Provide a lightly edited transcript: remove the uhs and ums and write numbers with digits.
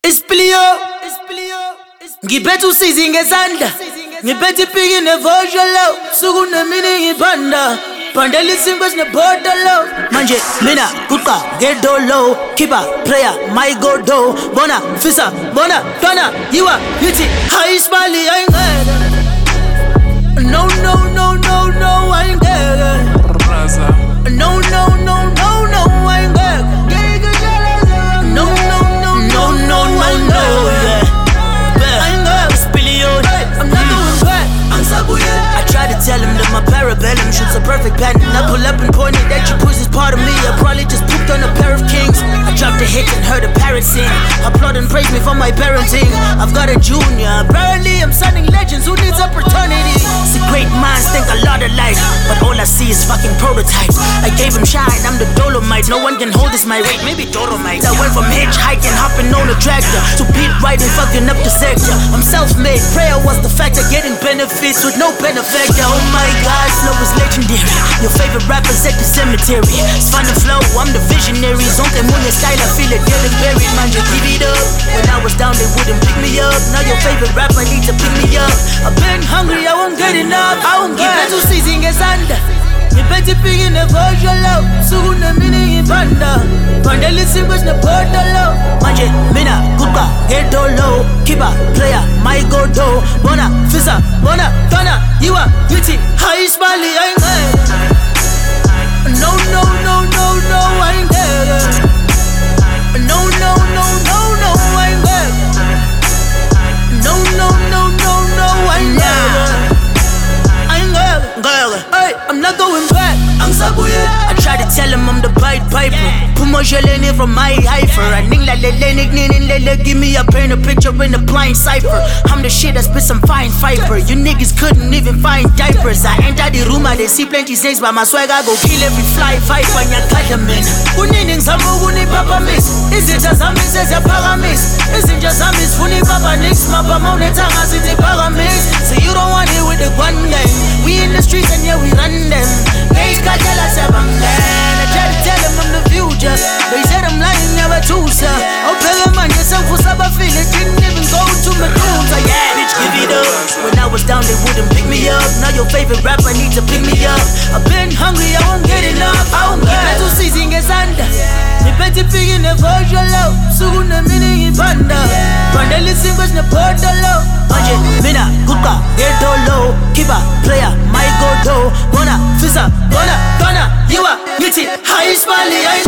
Isplio ngiphethe usizi ngezandla ngiphethe ipiki nevojolo sukunemini ngipanda pandela isinkwe esinebhodolo manje mina kuqa ngedolo khipha prayer my godo bona fisa bona twana yiwa yithi hayi isibali ayingeke no no no no no ayingeke no no no no no ayingeke no no no no no no no I try to tell him that my parabellum shoots a perfect pattern. I pull up and point it at your pussy's part of me. I probably just pooped on a pair of kings. I dropped a hit and heard a parrot sing. Applaud and praise me for my parenting. I've got a junior, apparently I'm signing legends. Who needs a fraternity? See, great minds think a lot of life, but all I see is fucking prototypes. I gave him shine, I'm the Dolomite. No one can hold this my weight, maybe Dolomite. I went from hitchhiking, hopping on a tractor, to beat writing, fucking up the sector. I'm self-made, prayer was the factor, getting benefits with no benefactor. Oh my God, flow is legendary. Your favorite rappers at the cemetery. It's fun to flow, I'm the visionary. Zonke munye style, I feel it getting buried. Man, just give it up. When I was down, they wouldn't pick me up. Now your favorite rapper needs to pick me up. I've been hungry, I won't get enough. I won't get enough. Ngiphethe ngezandla ngiphethe ipiki nevojolo sukunemini ngipanda pandela isinkwe esinebhodolo manje mina kuqa ngedolo khipha prayer my godo bona fisa bona twana yiwa yithi hayi isibali ayingeke no no no no no ayingeke no no no no no ayingeke no no no no no ayingeke hey, I'm not going back. I try to tell him I'm the Pied Piper. Pumoshelene from my heifer. I ning la lelenik nin lele. Give me a paint a picture in a blind cipher. I'm the shit that spit some fine fiber. You niggas couldn't even find diapers. I enter the room and they see plenty snakes, but my swag I go kill every fly viper. Nyakadamin. Kunini ngizamu kuni papa miss. Izinja zami seziyaphakamis. Izinja zami sifuni papa nix. Mapama unethanga sithi phakamis. So you don't want it with the gun gang. We in the streets and yeah we run them. Hey, Katela said I'm glad. I tried to tell them I'm the future. They said I'm lying, never too, sir. Oh, better man, yourself was up, I feel it. Didn't even go to Medusa. Yeah, bitch, give it up. When I was down, they wouldn't pick me up. Now your favorite rapper needs to pick me up. I've been hungry, I won't get enough. I won't get enough. Ngiphethe ngezandla ngiphethe ipiki nevojolo sukunemini ngipanda pandela isinkwe esinebhodolo manje mina kuqa ngedolo khipha prayer my godo bona fisa bona twana yiwa ngithi hayi isibali